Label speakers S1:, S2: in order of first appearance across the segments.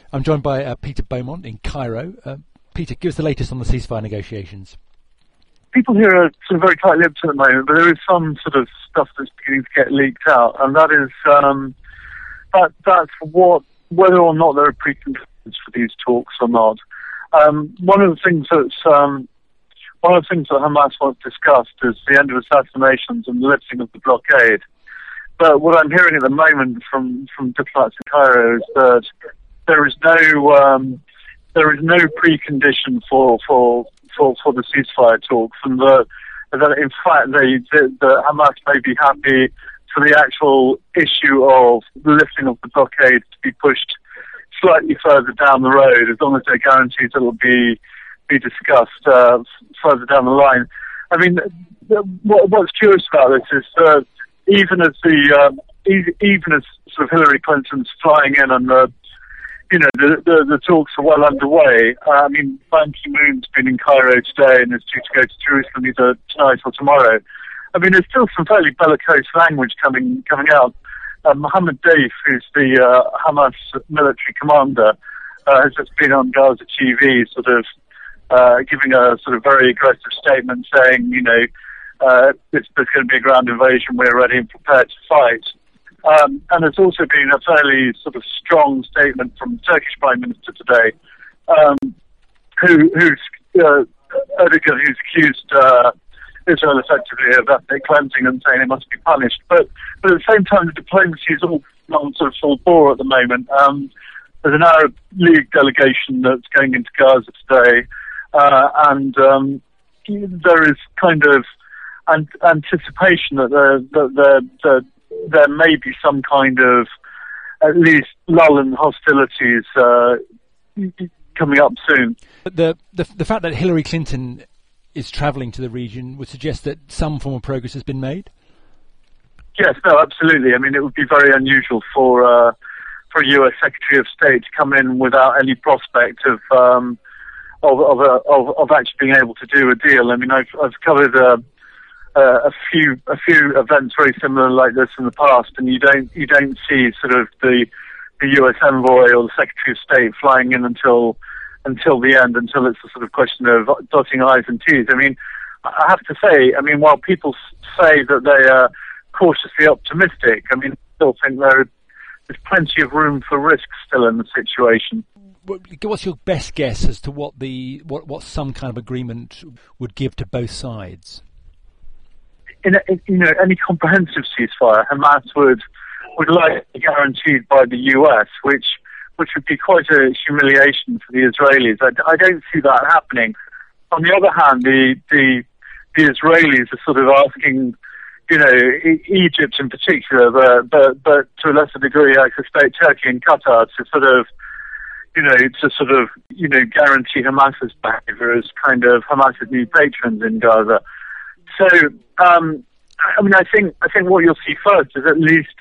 S1: I'm joined by Peter Beaumont in Cairo. Peter, give us the latest on the ceasefire negotiations.
S2: People here are sort of very tight-lipped at the moment, but there is some sort of stuff that's beginning to get leaked out, and that is that's whether or not there are preconditions for these talks or not. One of the things that Hamas wants discussed is the end of assassinations and the lifting of the blockade. But what I'm hearing at the moment from diplomats in Cairo is that there is no precondition for the ceasefire talks, and that in fact the Hamas may be happy for the actual issue of the lifting of the blockade to be pushed slightly further down the road, as long as they're guaranteed it will be discussed further down the line. I mean, what's curious about this is that even as sort of Hillary Clinton's flying in and the talks are well underway. I mean, Ban Ki-moon's been in Cairo today and is due to go to Jerusalem either tonight or tomorrow. I mean, there's still some fairly bellicose language coming out. Mohammed Deif, who's the Hamas military commander, has just been on Gaza TV, sort of giving a sort of very aggressive statement, saying, there's going to be a ground invasion. We're ready and prepared to fight. And there's also been a fairly sort of strong statement from the Turkish Prime Minister today, who's Erdogan, who's accused Israel effectively of ethnic cleansing and saying it must be punished. But at the same time, the diplomacy is all on sort of full bore at the moment. There's an Arab League delegation that's going into Gaza today, and there is kind of anticipation that there may be some kind of at least lull in hostilities coming up soon.
S1: But the fact that Hillary Clinton is travelling to the region would suggest that some form of progress has been made?
S2: Yes, no, absolutely. I mean, it would be very unusual for a US Secretary of State to come in without any prospect of actually being able to do a deal. I mean, I've covered a few events very similar like this in the past, and you don't see sort of the US envoy or the Secretary of State flying in until the end, until it's a sort of question of dotting I's and T's. I mean, I have to say, I mean, while people say that they are cautiously optimistic, I mean, I still think there's plenty of room for risk still in the situation.
S1: What's your best guess as to what some kind of agreement would give to both sides?
S2: In any comprehensive ceasefire, Hamas would like to be guaranteed by the US, which would be quite a humiliation for the Israelis. I don't see that happening. On the other hand, the Israelis are sort of asking, Egypt in particular, but to a lesser degree, I suspect Turkey and Qatar to guarantee Hamas's behavior as kind of Hamas's new patrons in Gaza. So, I mean, I think what you'll see first is at least,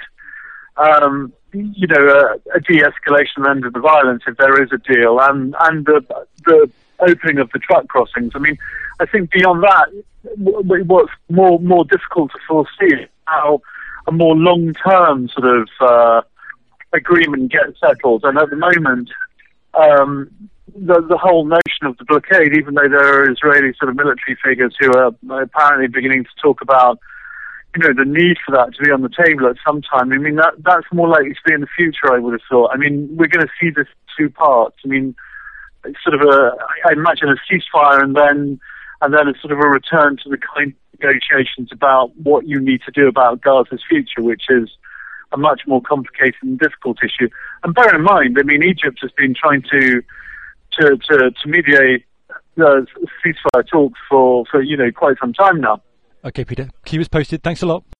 S2: a de-escalation and end of the violence if there is a deal, and the opening of the truck crossings. I mean, I think beyond that, what's more difficult to foresee is how a more long-term sort of agreement gets settled. And at the moment, the whole notion of the blockade, even though there are Israeli sort of military figures who are apparently beginning to talk about, the need for that to be on the table at some time. I mean, that's more likely to be in the future, I would have thought. I mean, we're going to see this in two parts. I mean, it's sort of I imagine a ceasefire and then a sort of a return to the kind of negotiations about what you need to do about Gaza's future, which is a much more complicated and difficult issue. And bear in mind, I mean, Egypt has been trying to mediate the ceasefire talks for quite some time now.
S1: Okay, Peter. Keep us posted. Thanks a lot.